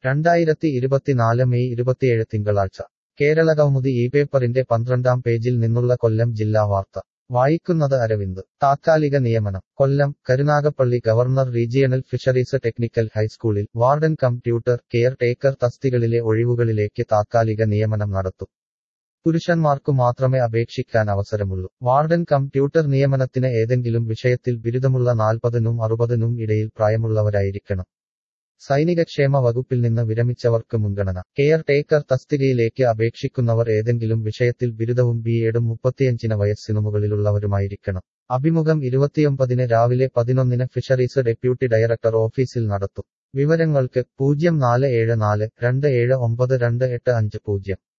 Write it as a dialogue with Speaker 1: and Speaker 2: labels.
Speaker 1: 2024 May 27 തിങ്കളാഴ്ച കേരളകൗമുദി ഈ പേപ്പറിന്റെ 12-ാം പേജിൽ നിന്നുള്ള കൊല്ലം ജില്ലാ വാർത്ത വായിക്കുന്നത് അരവിന്ദ്. താത്കാലിക നിയമനം. Kollam Karunagappally government regional fisheries technical ഹൈസ്കൂളിൽ warden cum tutor caretaker തസ്തികകളിലെ ഒഴിവുകളിലേക്ക് താത്കാലിക നിയമനം നടത്തും. പുരുഷന്മാർക്കു മാത്രമേ അപേക്ഷിക്കാൻ അവസരമുള്ളൂ. വാർഡൻ കം ട്യൂട്ടർ നിയമനത്തിന് ഏതെങ്കിലും വിഷയത്തിൽ ബിരുദമുള്ള 40-നും 60-നും ഇടയിൽ പ്രായമുള്ളവരായിരിക്കണം. സൈനികക്ഷേമ വകുപ്പിൽ നിന്ന് വിരമിച്ചവർക്ക് മുൻഗണന. കെയർ ടേക്കർ തസ്തികയിലേക്ക് അപേക്ഷിക്കുന്നവർ ഏതെങ്കിലും വിഷയത്തിൽ ബിരുദവും ബിഎഡും 35 വയസ്സിനു മുകളിലുള്ളവരുമായിരിക്കണം. അഭിമുഖം 29 രാവിലെ 11 ഫിഷറീസ് ഡെപ്യൂട്ടി ഡയറക്ടർ ഓഫീസിൽ നടത്തും. വിവരങ്ങൾക്ക് 0474 27922850.